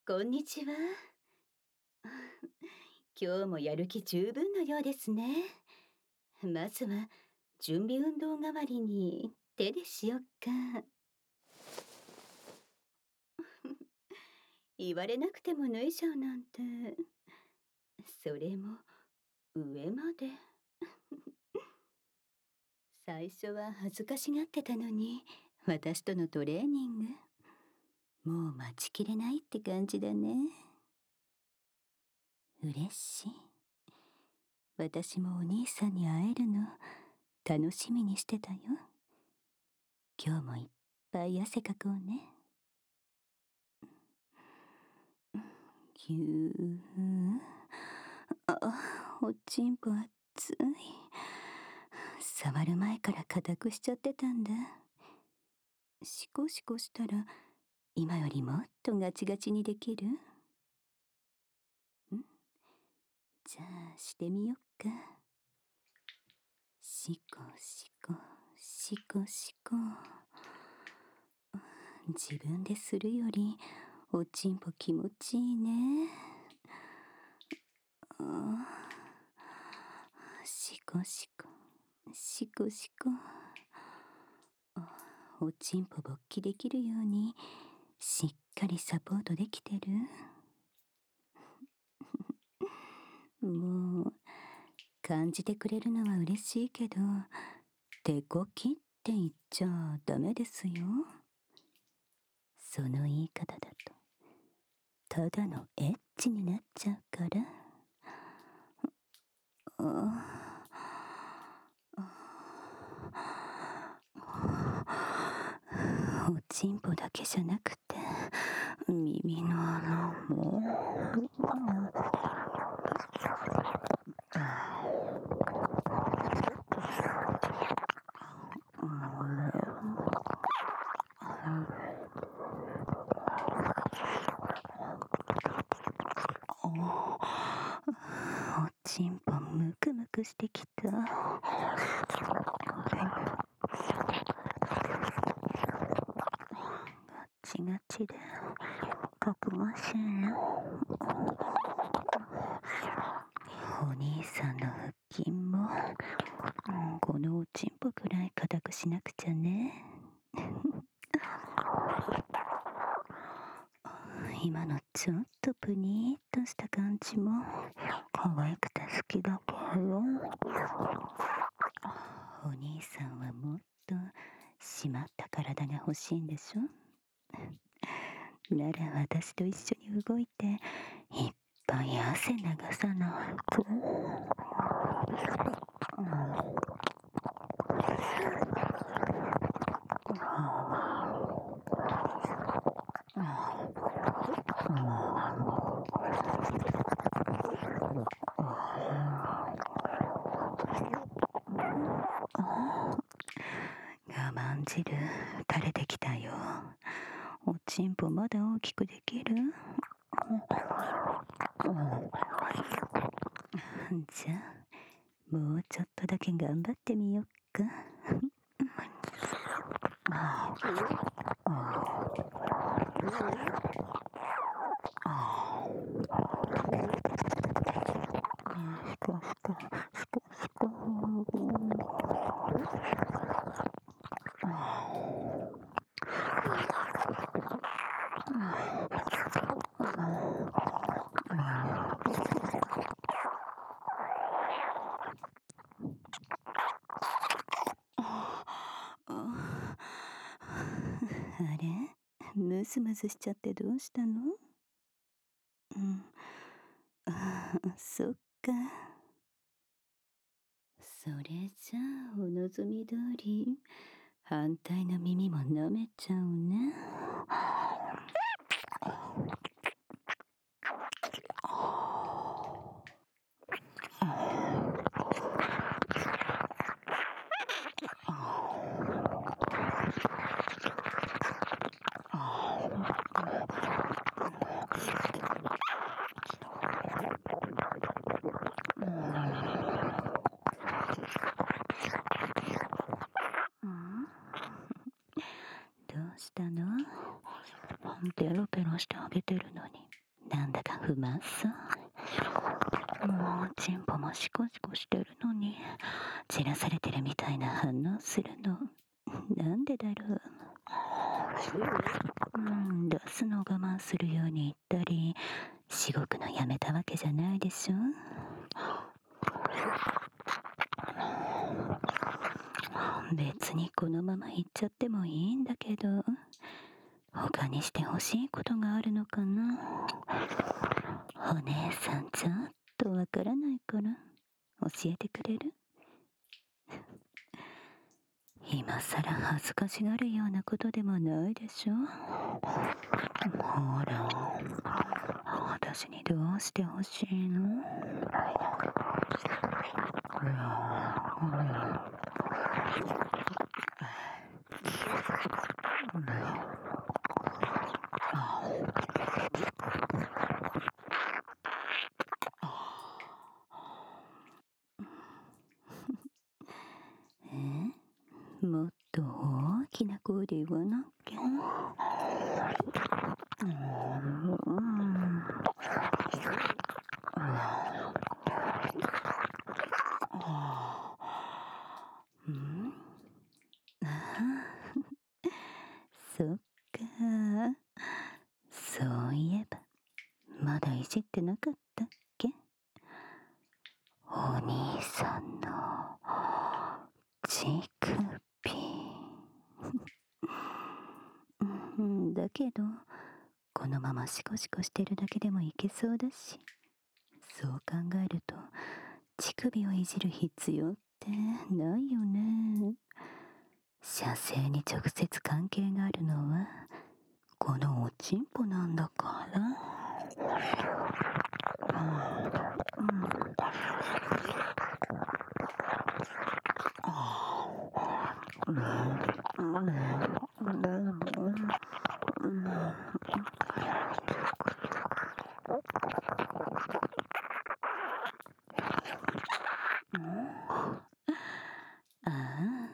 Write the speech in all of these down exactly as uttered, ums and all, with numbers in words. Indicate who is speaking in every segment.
Speaker 1: こんにちは。今日もやる気十分のようですね。まずは準備運動代わりに手でしよっか。言われなくても縫いじゃうなんて。それも上まで。最初は恥ずかしがってたのに、私とのトレーニング。もう待ちきれないって感じだね。嬉しい。私もお兄さんに会えるの楽しみにしてたよ。今日もいっぱい汗かこうね。ぎゅー。あ、おちんぽ熱い。触る前から硬くしちゃってたんだ。シコシコしたら今よりもっとガチガチにできる？ん？じゃあしてみよっか。シコシコシコシコ。自分でするよりおちんぽ気持ちいいね。シコシコシコシコ。おちんぽ勃起できるようにしっかりサポートできてる？もう感じてくれるのは嬉しいけど、手こきって言っちゃダメですよ。その言い方だとただのエッチになっちゃうから。おちんぽだけじゃなくて耳の穴も。おちんぽムクムクしてきた。ガチガチでたくましいね。お兄さんの腹筋もこのおちんぽくらい硬くしなくちゃね。今のちょっとプニーっとした感じも可愛くて好きだけど、お兄さんはもっと締まった体が欲しいんでしょ。なら私と一緒に動いていっぱい汗流さないと。我慢汁垂れてきたよ。おちんぽまだ大きくできる？じゃあもうちょっとだけ頑張ってみよっか。あれ？ムズムズしちゃってどうしたの？うん。ああ、そっか。それじゃあお望み通り反対の耳も舐めちゃうね。どうしたの？ペロペロしてあげてるのになんだか不満さ。もうチンポもシコシコしてるのに散らされてるみたいな反応するの。なんでだろう。うん、出すのを我慢するように言ったりしごくのやめたわけじゃないでしょ。別にこのまま行っちゃってもいいんだけど、他にしてほしいことがあるのかな。お姉さんちょっとわからないから教えてくれる？今さら恥ずかしがるようなことでもないでしょ。ほら、私にどうしてほしいの？え？もっと大きな声で言わなきゃ。うん、うん、ああ、そっか。そういえばまだいじってなかったっけ？お兄さんの乳首。うん、だけどこのままシコシコしてるだけでもいけそうだし、そう考えると乳首をいじる必要ってないよね。射精に直接関係があるのはこのおちんぽなんだから。うん、ああ、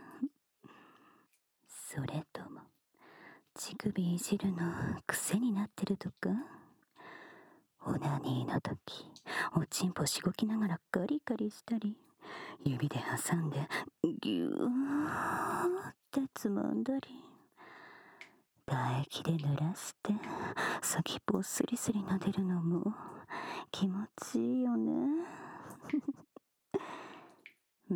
Speaker 1: それとも乳首いじるの癖になってるとか？オナニーの時おちんぽしごきながらガリガリしたり、指で挟んでギューってつまんだり、唾液で濡らして先っぽをスリスリ撫でるのも気持ちいいよね。うん、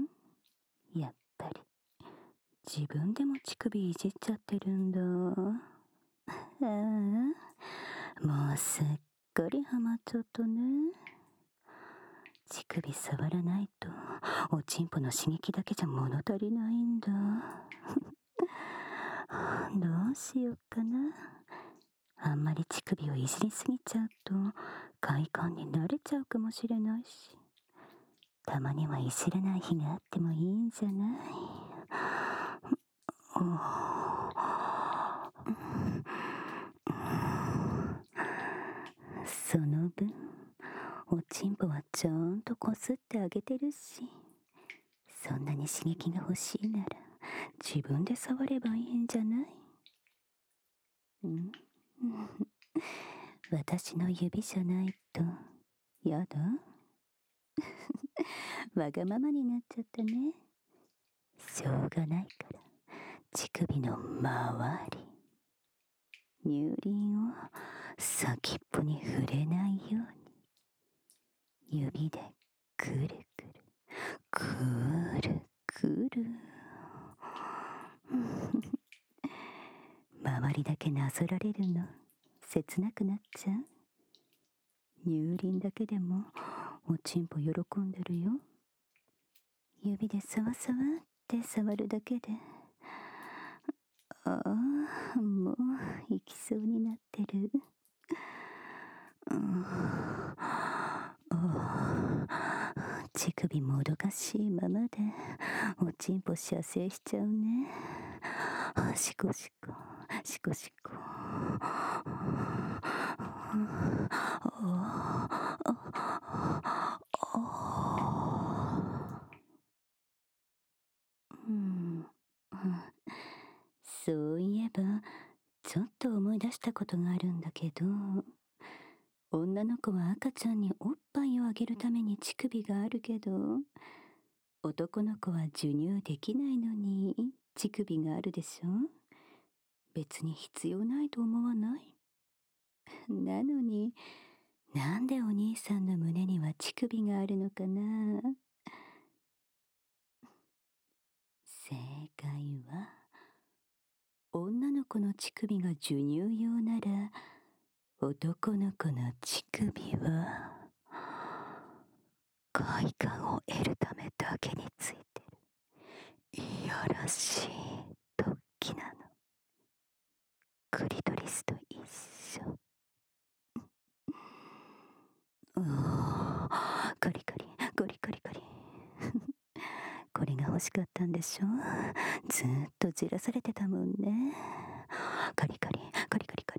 Speaker 1: やっぱり自分でも乳首いじっちゃってるんだ。ああ、もうすっかりハマっちゃったね。乳首触らないとおちんぽの刺激だけじゃ物足りないんだ。どうしよっかな。あんまり乳首をいじりすぎちゃうと快感に慣れちゃうかもしれないし、たまにはいじらない日があってもいいんじゃない？その分おちんぽはちゃんとこすってあげてるし、そんなに刺激が欲しいなら自分で触ればいいんじゃない？ん私の指じゃないとやだ？わがままになっちゃったね。しょうがないから乳首の周り、乳輪を先っぽに触れないように指でくるくるくるくる周りだけなぞられるの切なくなっちゃう。乳輪だけでもおちんぽ喜んでるよ。指でサワサワって触るだけで、ああ、もう行きそうになってる。うん、乳首もどかしいままでおちんぽ射精しちゃうね。シコシコシコシコ。うん、そういえばちょっと思い出したことがあるんだけど、 女の子は赤ちゃんにおっぱいをあげるために乳首があるけど、男の子は授乳できないのに乳首があるでしょ。別に必要ないと思わない？なのに、なんでお兄さんの胸には乳首があるのかな？正解は、女の子の乳首が授乳用なら、男の子の乳首は、快感を得るためだけについてる。いやらしい突起なの。クリトリスと一緒。おー、カリカリ、ゴリカリカリ。これが欲しかったんでしょ。ずーっとじらされてたもんね。カリカリ、カリカリカリ。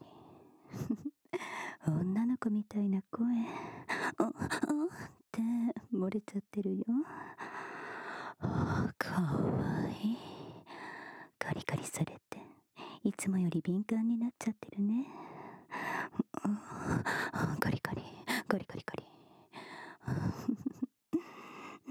Speaker 1: 女の子みたいな声。あ、あって漏れちゃってるよ。かわいい。カリカリされて、いつもより敏感になっちゃってるね。カリカリ、カリカリカリ。うん、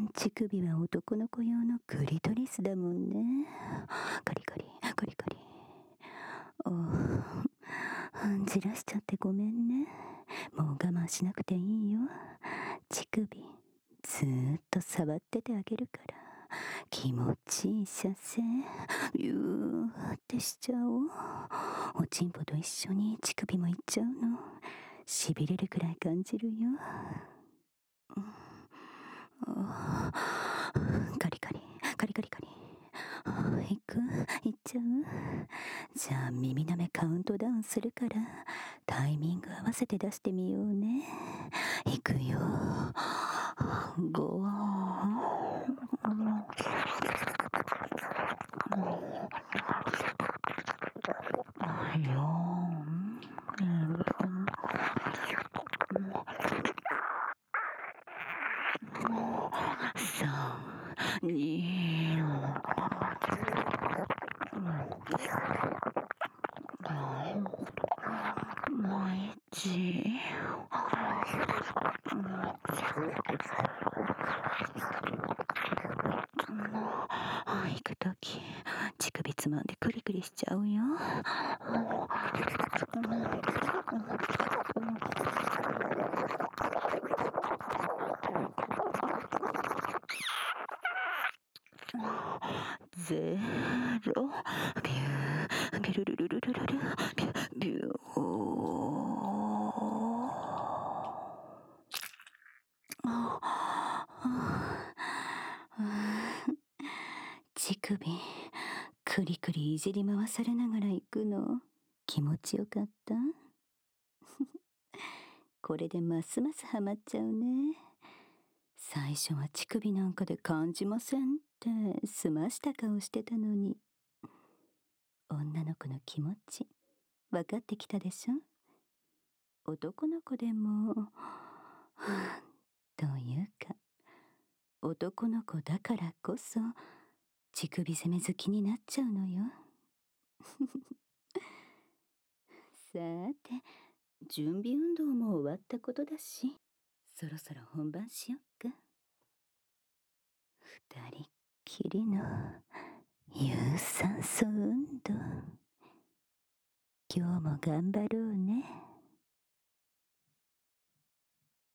Speaker 1: 乳首は男の子用のクリトリスだもんね。カリカリ、カリカリ。おー、じらしちゃってごめんね。もう我慢しなくていいよ。乳首、ずーっと触っててあげるから。気持ちいい射精。ビューってしちゃおう。おちんぽと一緒に乳首もいっちゃうの。しびれるくらい感じるよ。カリカリ、カリカリカリ。いく？いっちゃう？じゃあ耳なめカウントダウンするから、タイミング合わせて出してみようね。いくよ。ごー。さん、に、もう一。行くとき、乳首つまんでクリクリしちゃうよ。ゼロ、ビュー、ビュルルルルルルル、ビュー、ビュー、乳首、クリクリいじり回されながら行くの、気持ちよかった？これでますますハマっちゃうね。最初は乳首なんかで感じませんって済ました顔してたのに。女の子の気持ち、分かってきたでしょ？男の子でも、というか、男の子だからこそ、乳首攻め好きになっちゃうのよ。さーて、準備運動も終わったことだし、そろそろ本番しよっか。二人っきりの有酸素運動。今日も頑張ろうね。